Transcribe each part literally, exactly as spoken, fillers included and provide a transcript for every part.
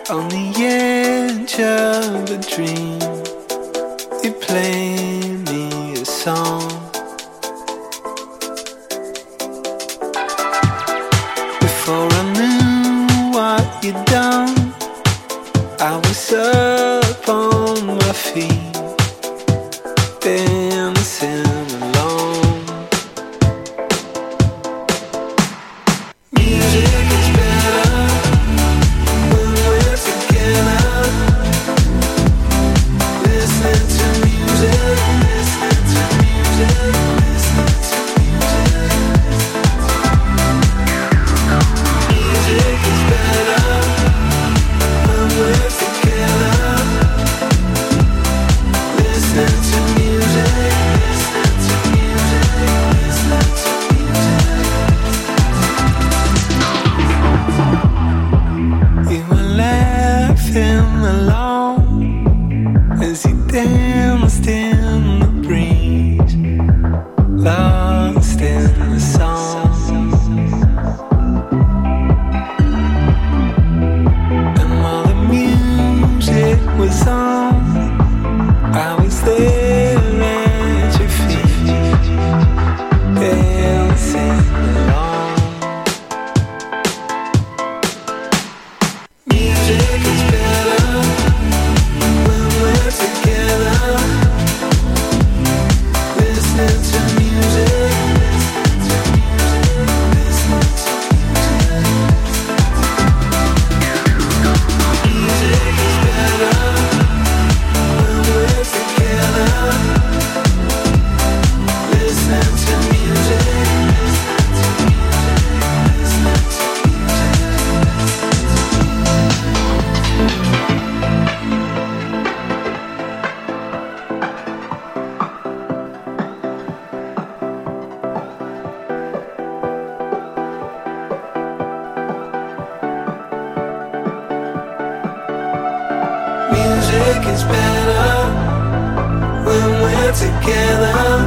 On the edge of a dream, you play me a song. Before I knew what you'd done, I was up on my feet, dancing alone. Music is better when we're together. Listening to music, listening to music, listening to music. Music is better when we're together. Listening to music, listening to music, listening to music. You were laughing along as you danced in the breeze, lost in the song. And while the music was on, I was there at your feet, dancing along. Music is better when we're together. Listening to music, listening to music. Music is better when we're together. Listening to music, listening to music is better when we're together.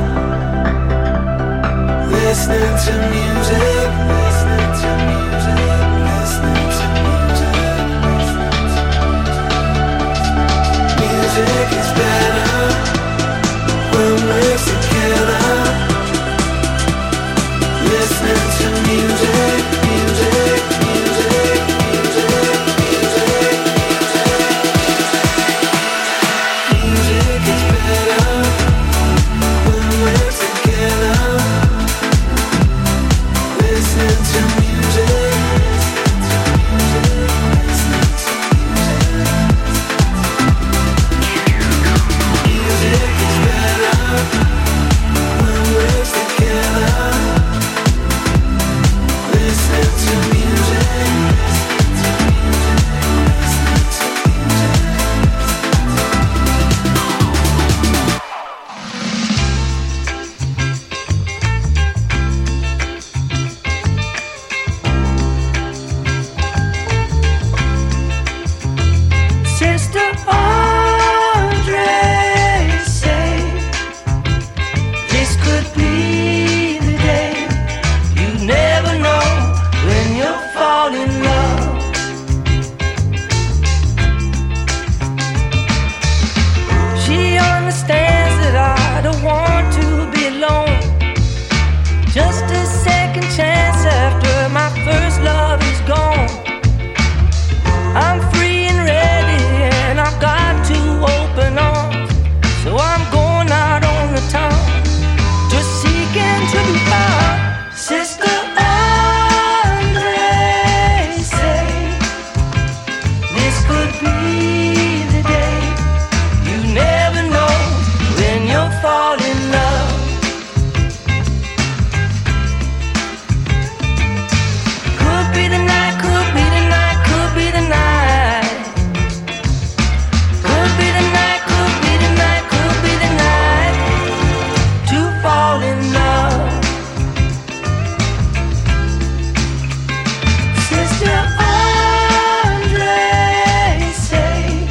Listening to music, listening to music, listening to music. Music is better when we're together. Listening to music, music, music, music, music. Music is better when we're together. Listening to music, listening to music. Music is better when we're together. Listening to music. Sister Andre say this could be the day. You never know when you'll fall in love. She understands that I don't want to be alone. Just a second chance after my first love is gone. I'm free and ready, and I've got to open arms. So I'm going out on the town, just seeking to be found. Sister Andre say this could be the day. You never know when you'll fall in love. Could be the night, could be the night, could be the night. Could be the night, could be the night, could be the night to fall in love. Sister Andre say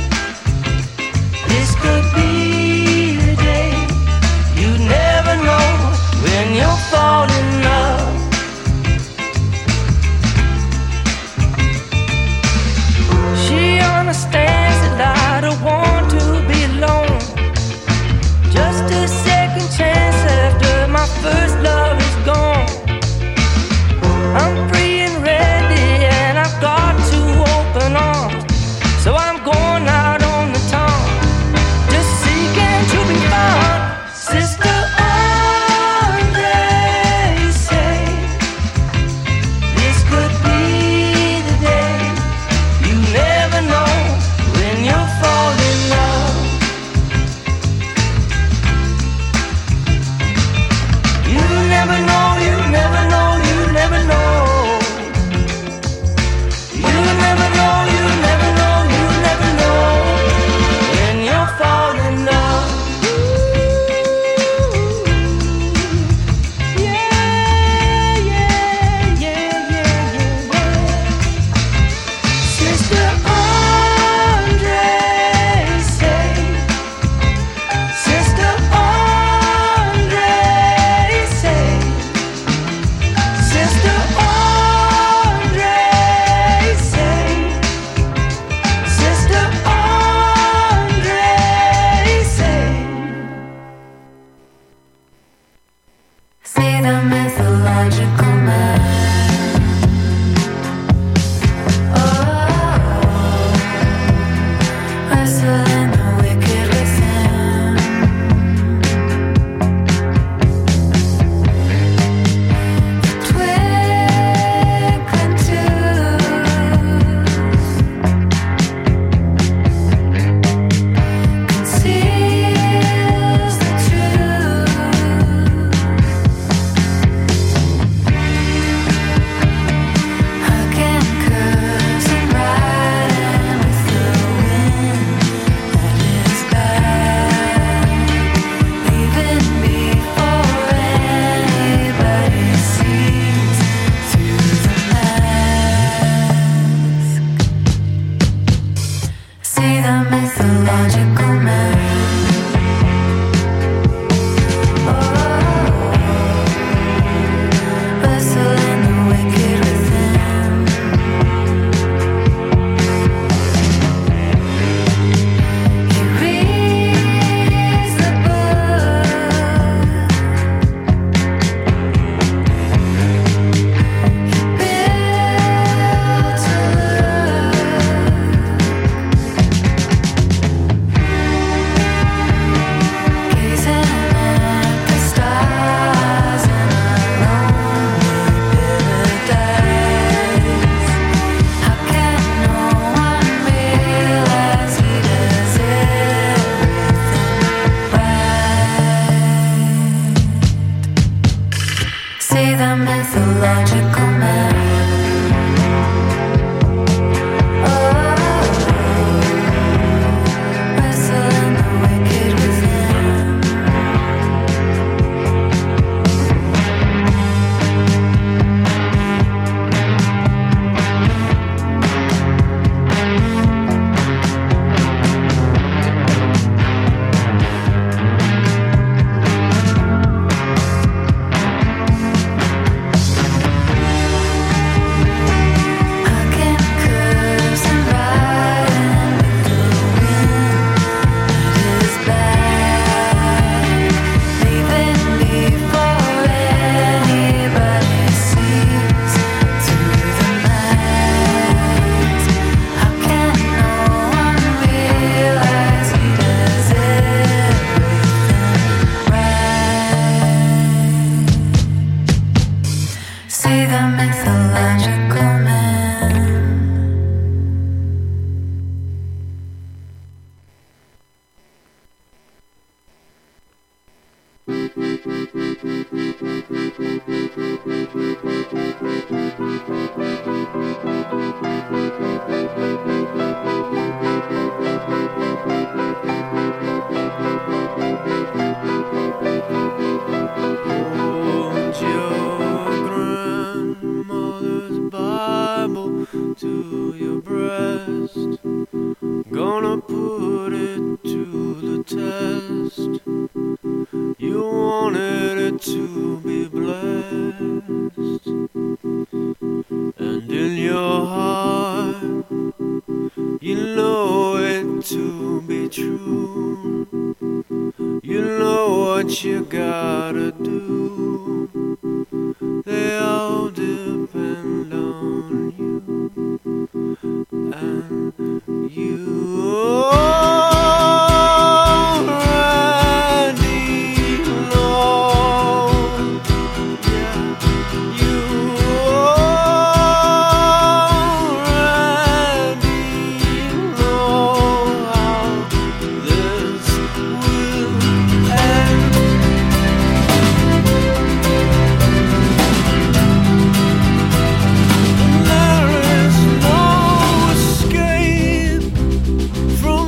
From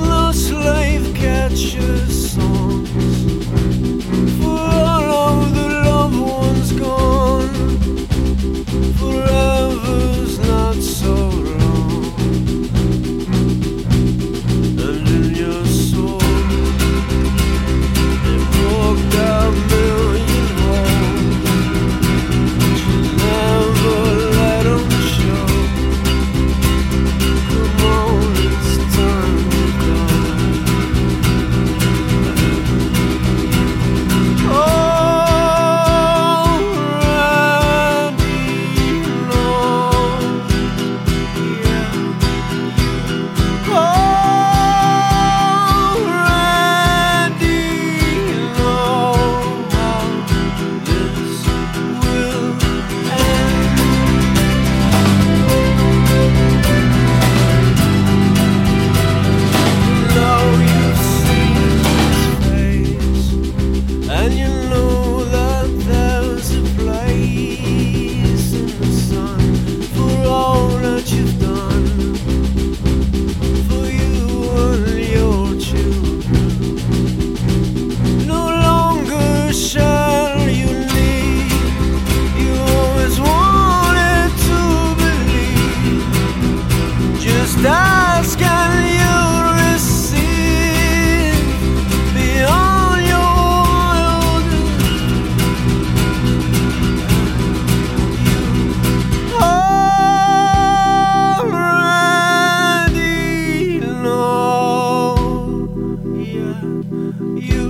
you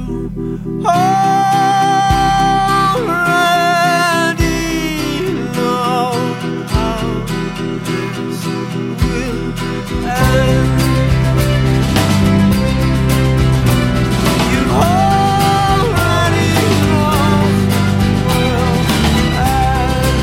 already know how this will end. You already know will end.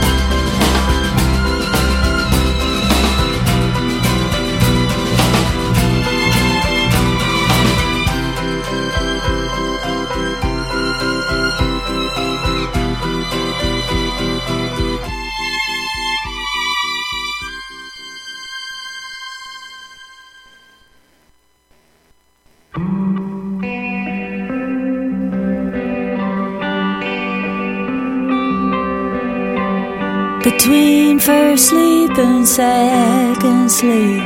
Between first sleep and second sleep,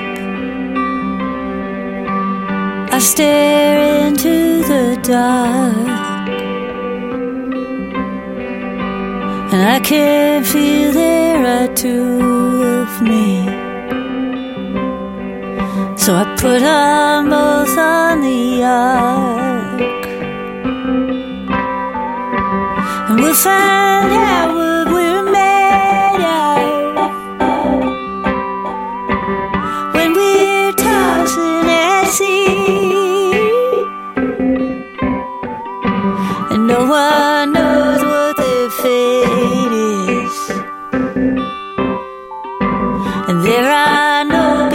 I stare into the dark, and I can feel there are two of me. So I put on both on the ark, and we'll find out what we're made of when we're tossing at sea, and no one knows what their fate is, and there are no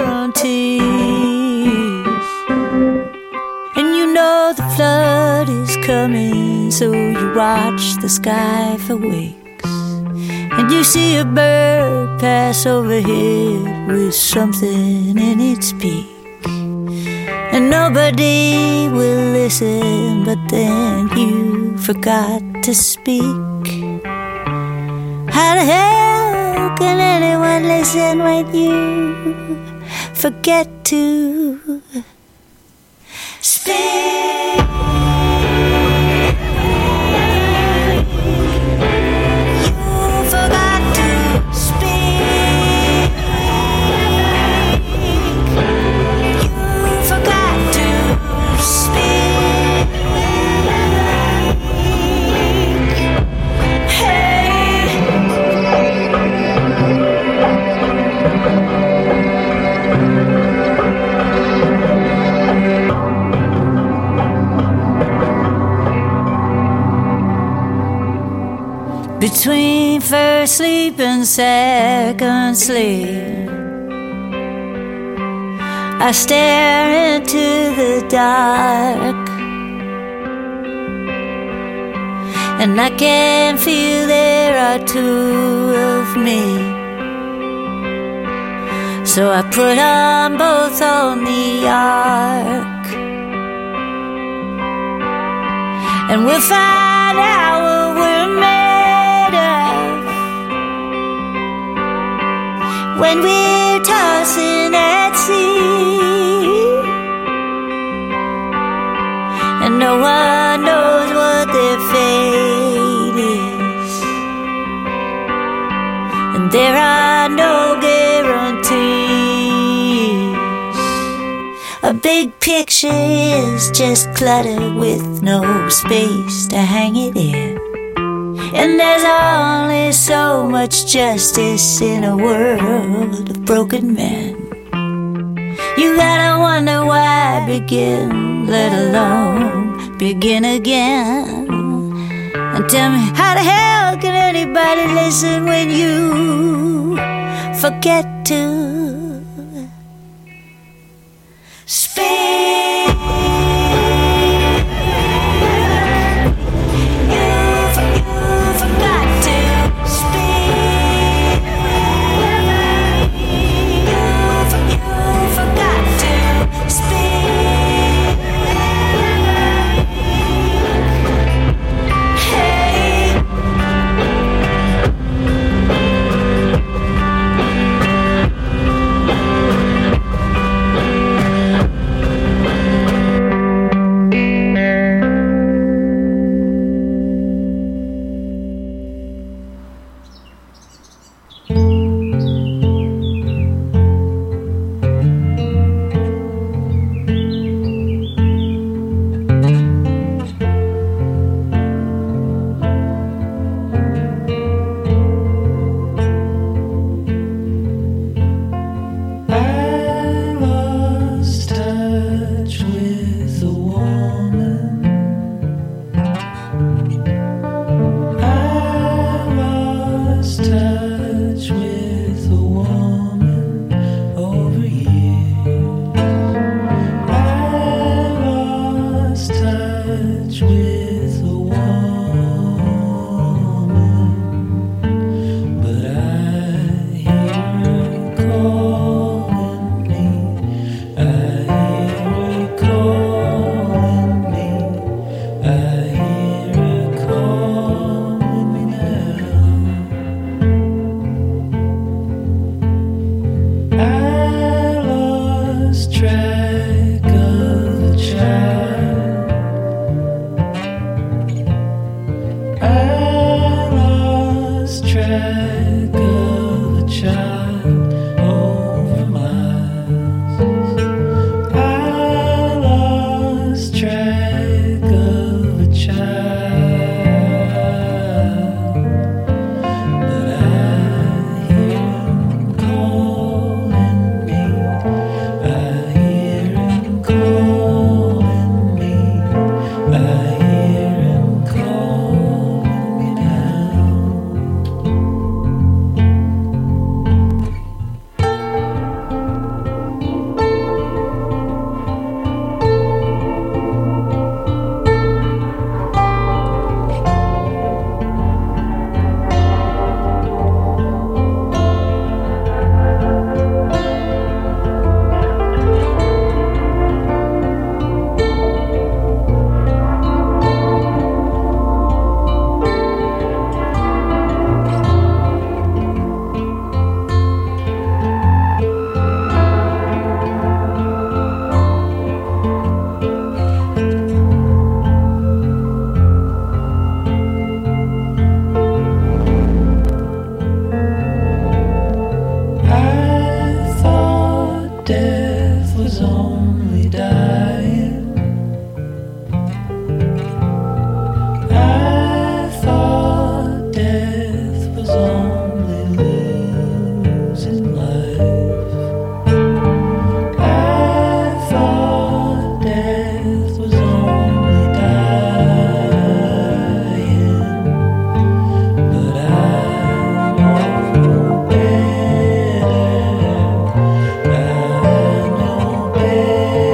guarantees. And you know the flood is coming, so you watch the sky for weeks, and you see a bird pass overhead with something in its beak, and nobody will listen, but then you forgot to speak. How the hell can anyone listen when you forget to speak? Between first sleep and second sleep, I stare into the dark, and I can feel there are two of me. So I put on both on the ark, and we'll find out what we're made when we're tossing at sea, and no one knows what their fate is, and there are no guarantees. A big picture is just clutter with no space to hang it in, and there's only so much justice in a world of broken men. You gotta wonder why begin, let alone begin again. And tell me, how the hell can anybody listen when you forget to speak? only dying. I thought death was only losing life. I thought death was only dying, but I know better. I know better.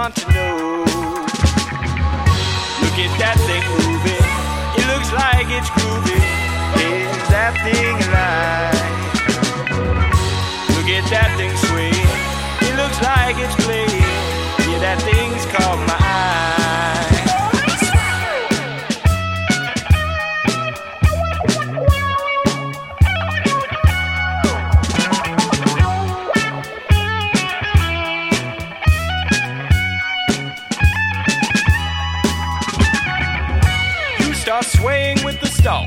want to know. Look at that thing moving, it looks like it's grooving. Is that thing alive? Look at that thing swaying, it looks like it's playing. Yeah, that thing's caught my eye. Swaying with the stalk,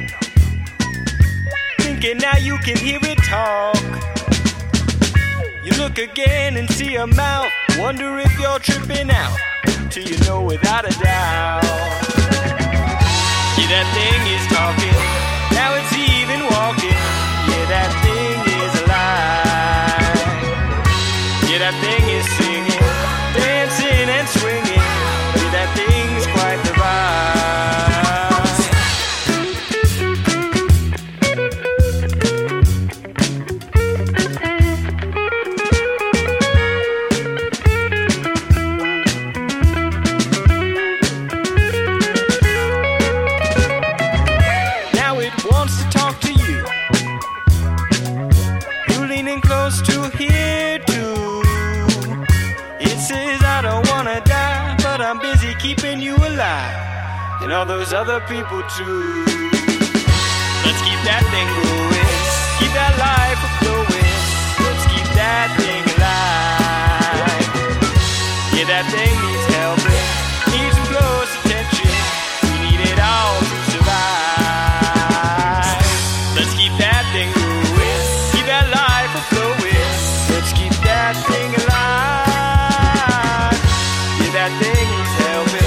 thinking now you can hear it talk. You look again and see a mouth, wonder if you're tripping out, till you know without a doubt. Yeah, that thing is talking, now it's even walking. Yeah, that thing is alive. Yeah, that thing is singing, dancing and swinging. Yeah, that thing's quite the ride. Keeping you alive, and all those other people too. Let's keep that thing going, keep that life flowing. Let's keep that thing alive. Yeah, that thing needs helping, needs some close attention. We need it all to survive. Let's keep that thing going, keep that life flowing. Let's keep that thing alive. Yeah, that thing needs helping.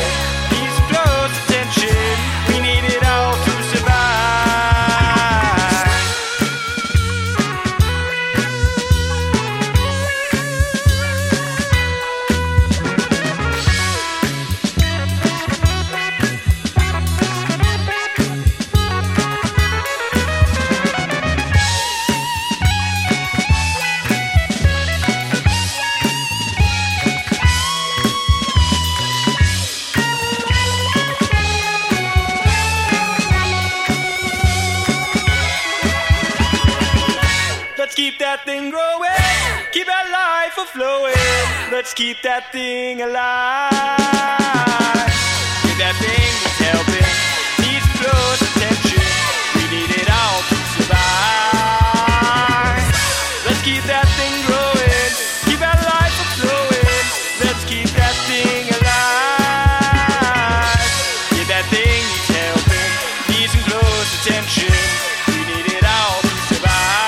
Let's keep that thing alive. Yeah, that thing needs helping, needs close attention. We need it all to survive. Let's keep that thing growing, keep our life flowing. Let's keep that thing alive. Yeah, that thing needs helping, needs some close attention. We need it all to survive.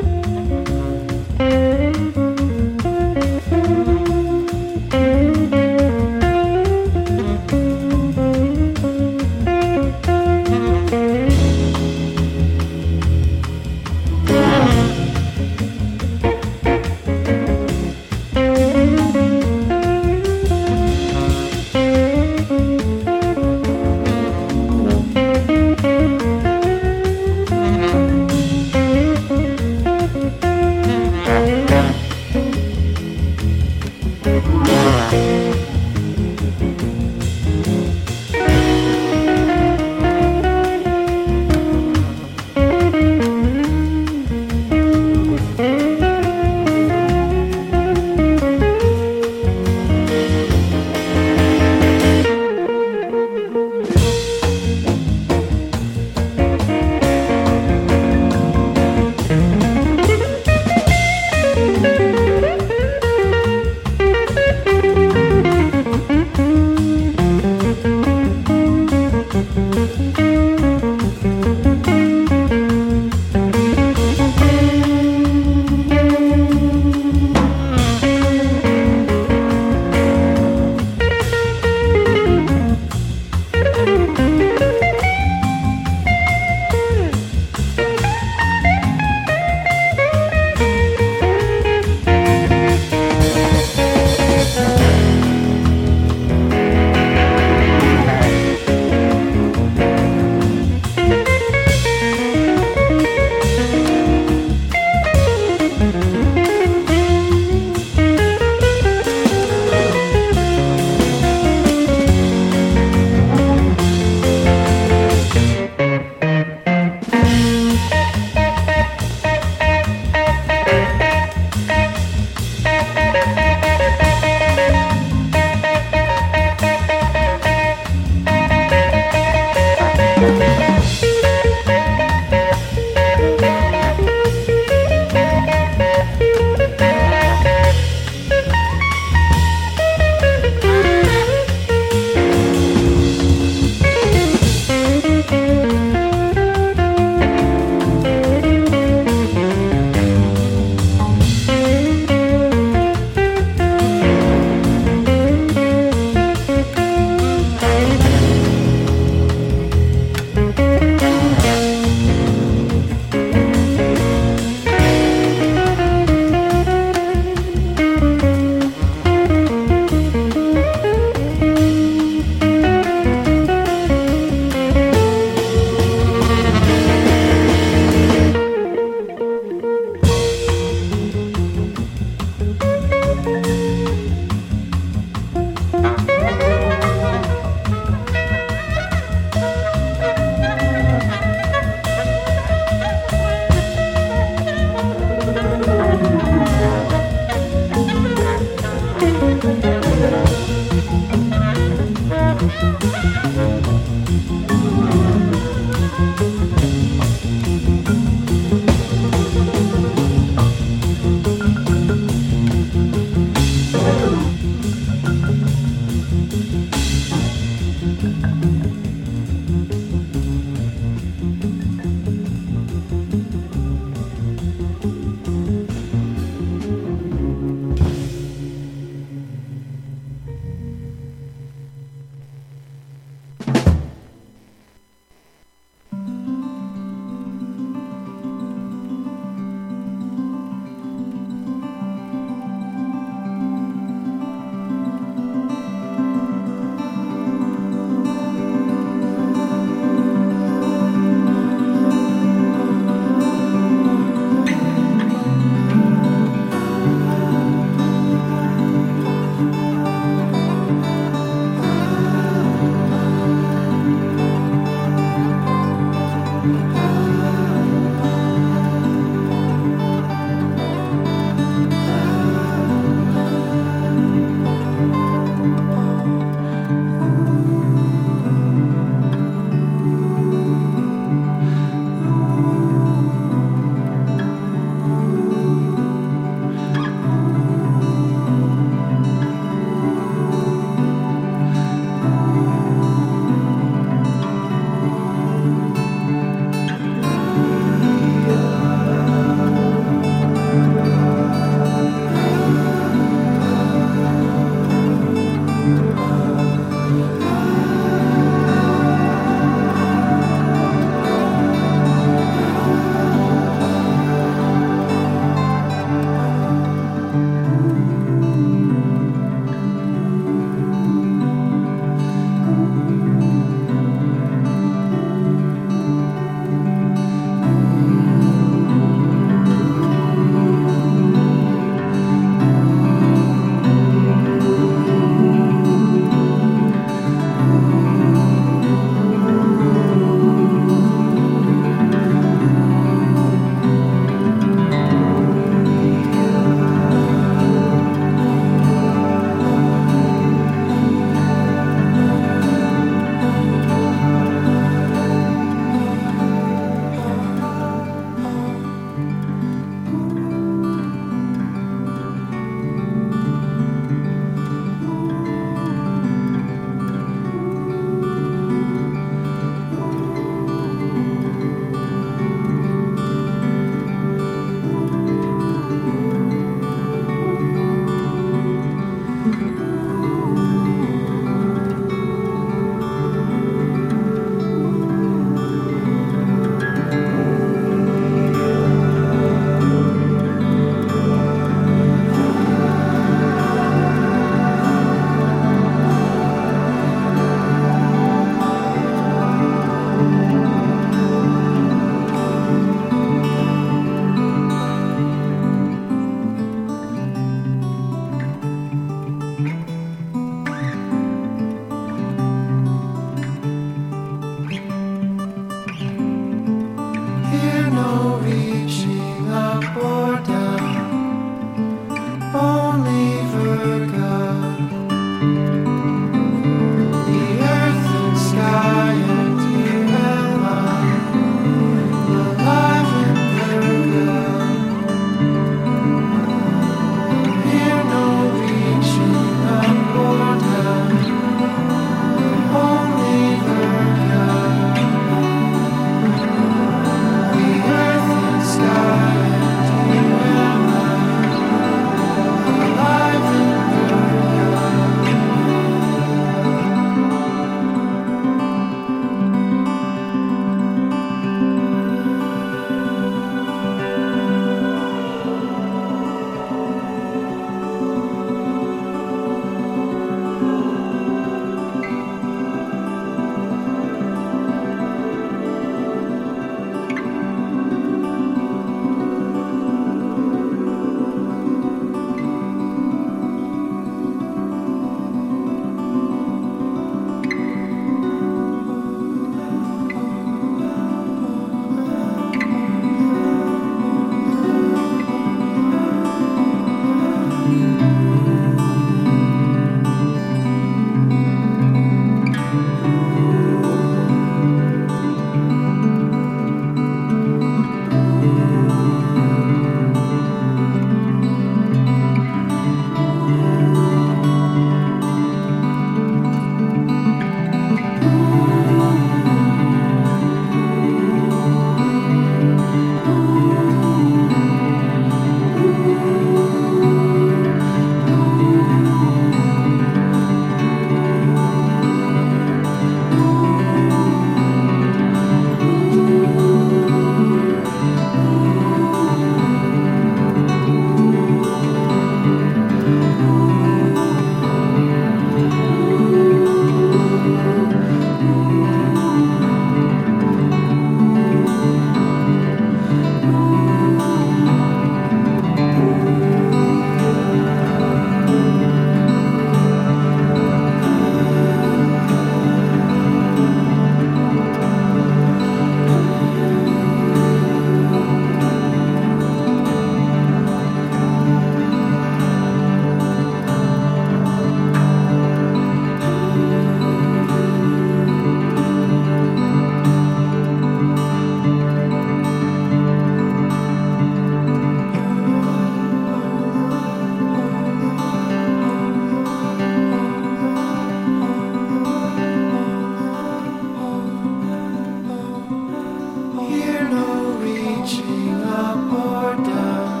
reaching up or down,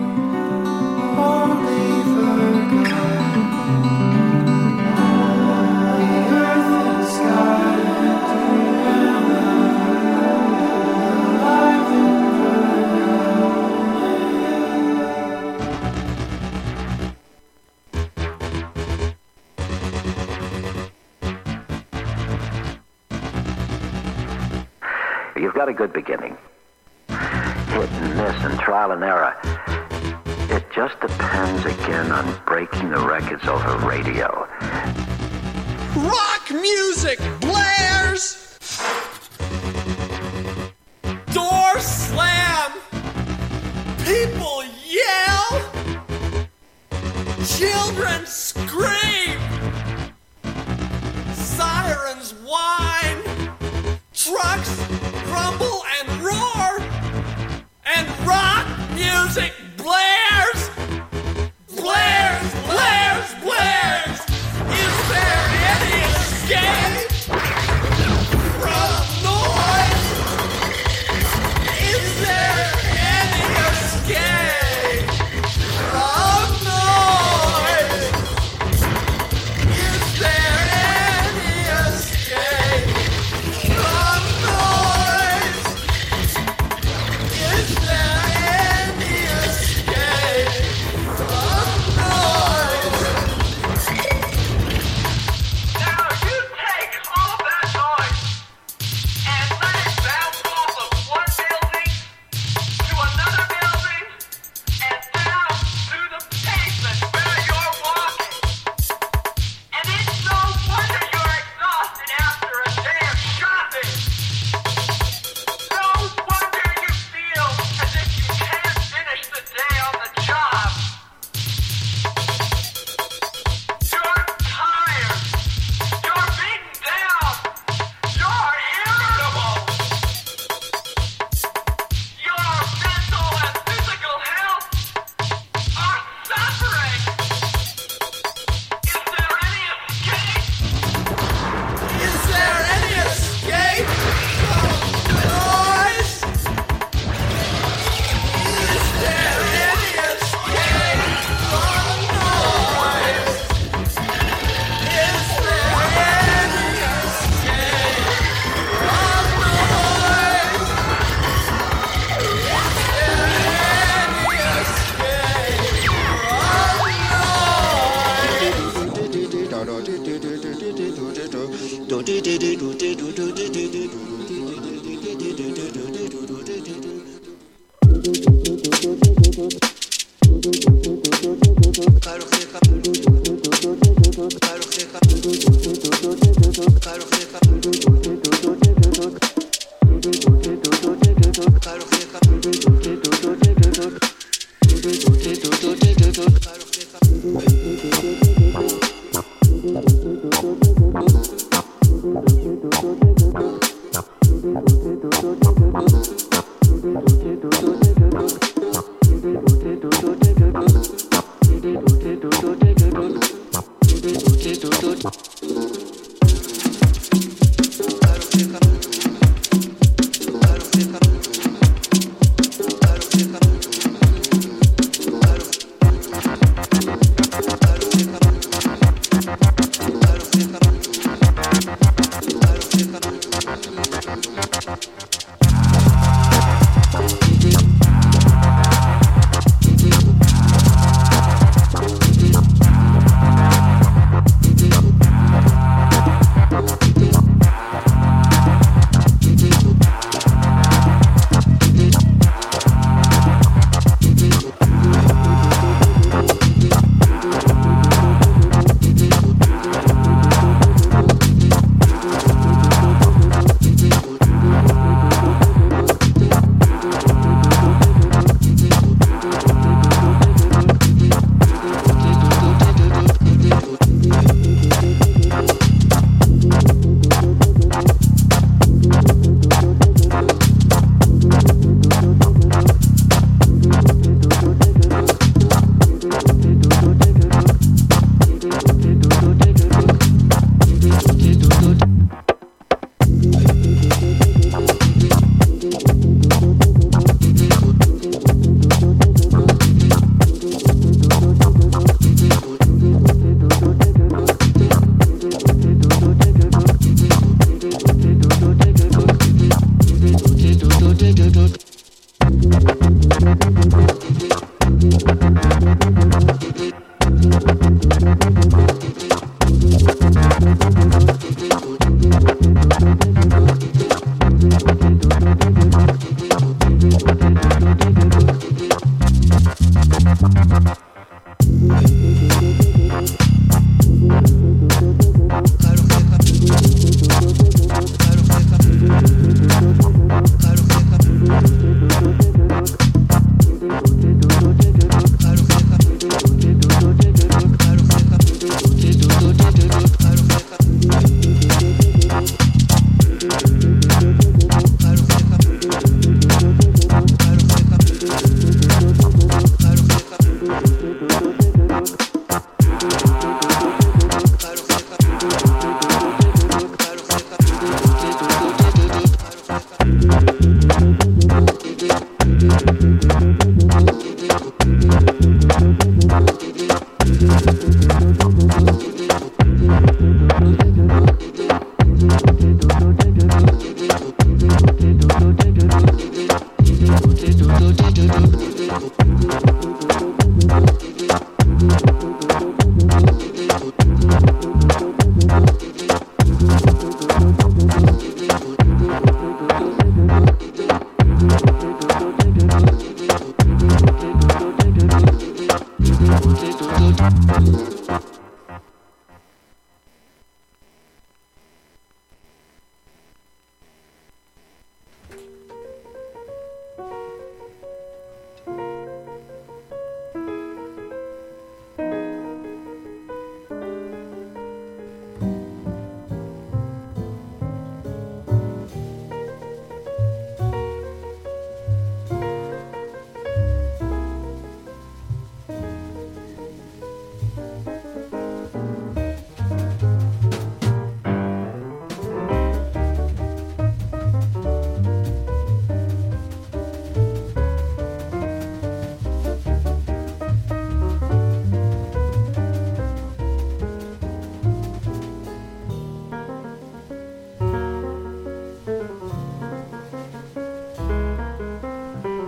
only forgot the earth and sky together, alive and You've got a good beginning. Hit and miss and trial and error. It just depends again on breaking the records over radio. Rock music blares! Doors slam! People yell! Children scream! Sirens whine! Trucks rumble and roar, and rock music blares, blares, blares, blares. Is there any escape from noise? Is there any escape from noise? Is there any escape from noise? Is there any escape from noise? Now you take all that noise and let it bounce off of one building to another building and down to the pavement where you're walking. And it's no wonder you're exhausted after a day of shopping. No wonder you feel as if you can't finish the day on the job. You're tired. You're beaten down. You're irritable. Your mental and physical health are suffering. Is there any escape? Is there any escape from noise? Is there any escape from noise? Is there any escape from noise? Is there any escape from noise? Thank you. do do do do do